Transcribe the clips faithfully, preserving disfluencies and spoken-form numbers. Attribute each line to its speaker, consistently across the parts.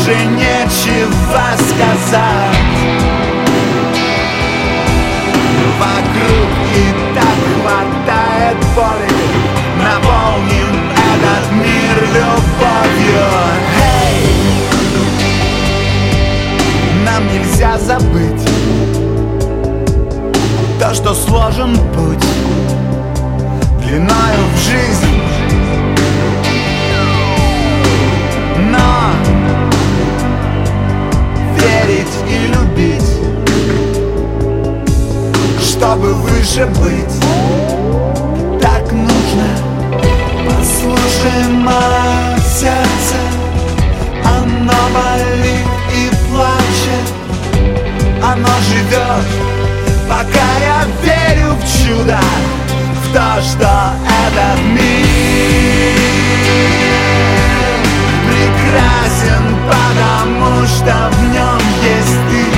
Speaker 1: больше нечего сказать. Вокруг и так хватает боли, наполним этот мир любовью. Эй! Нам нельзя забыть то, что сложен путь длиною в жизнь. Но верить и любить, чтобы выше быть, так нужно. Послушай мое сердце, оно болит и плачет, оно живет, пока я верю в чудо, в то, что этот мир прекрасен, потому что в нем есть ты.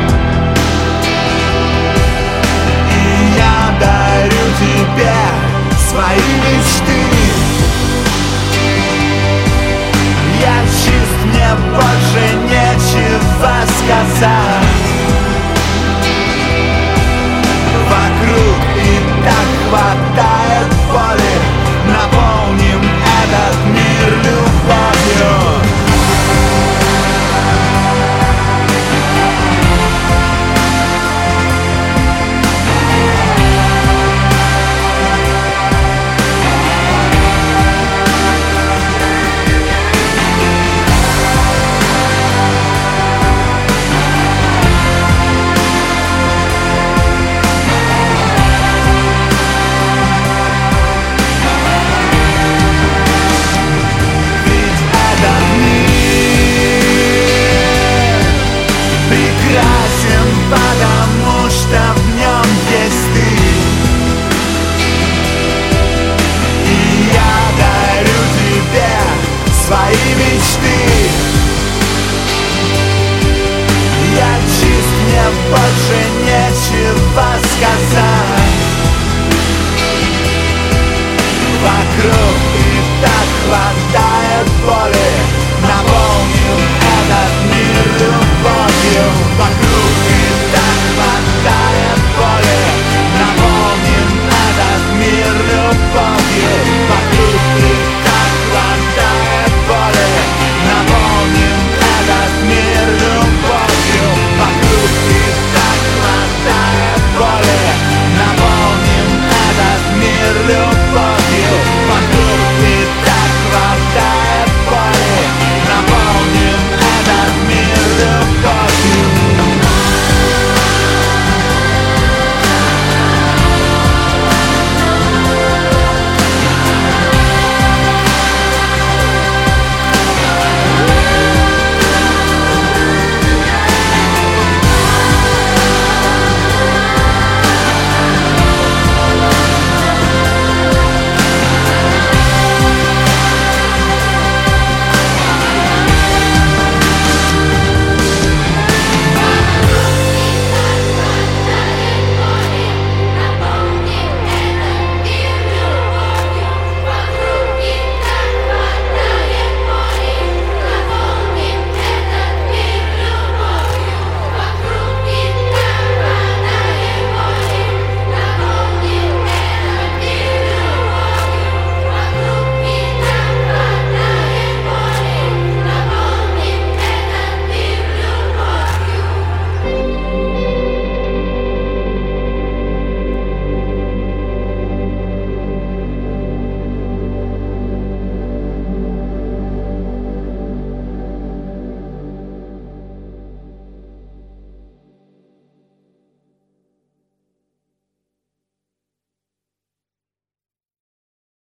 Speaker 1: И я дарю тебе свои мечты. Я чист, мне больше нечего сказать. Вокруг и так хватает боли, наполним этот мир любовью. Потому что в нем есть ты. И я дарю тебе свои мечты. Я чист, мне больше нечего сказать. Вокруг и так хватает боли,